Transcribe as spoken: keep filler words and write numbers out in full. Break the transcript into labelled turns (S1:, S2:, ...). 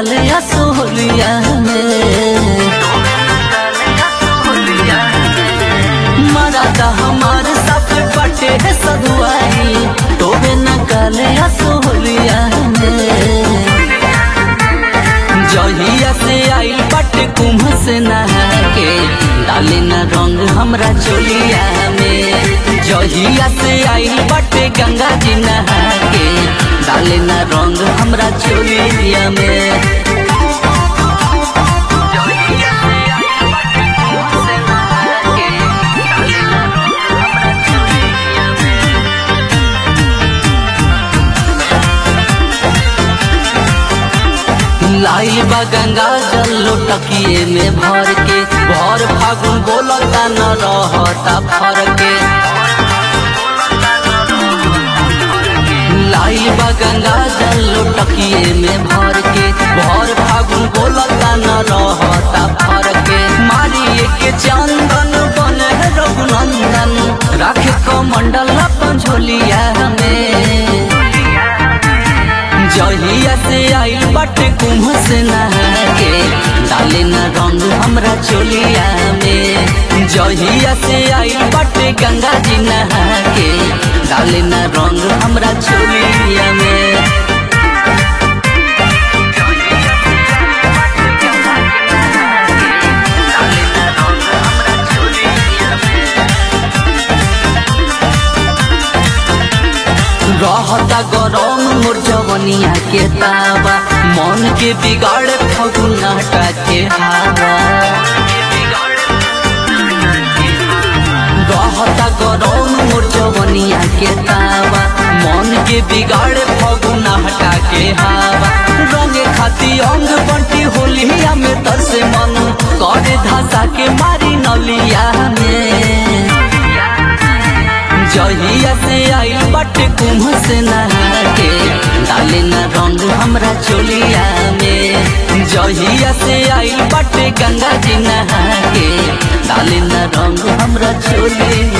S1: कालिया सोहलिया में मरादा हमार साथ बटे है सदुआई तोबे न कालिया सोहलिया में जहिया से आई बट कुम्भ से नहा के डाले न रंग हमरा चोलिया में जहिया से आई बट गंगा जी नहा के डाले न रंग हमरा चोलिया में लाई बा गंगा जल लोटकिए में भर के भर फागुन बोलता न रहता फर के लाई बा गंगा जल लोटकिए में भर के भर फागुन बोलता न रहता फर के मारिए के चंदन बने रघुनंदन राखे कमंडल अपन झोलिया में जहिया से आइल बटे कुम्भ से नहा के डाले न रंग हमरा चोलिया में जहिया से आइल बटे गंगा जी नहा के डाले न रंग हमरा चोलिया में रहता गरम मोर जवनिया के तावा मन के बिगाड़े फगुनाटा के हवा रहता गरम मोर जवनिया के तावा मन के बिगाड़े फगुनाटा के हवा रंगे खाती अंग बंटी होलिया में तरसे मन करे धासा के मारी नलिया में जहिया से आई बटे कुम्भ से नहा के डाले न रंग हमरा चोलिया में जहिया से आई बटे गंगा जी नहा के डाले न रंग हमरा चोलिया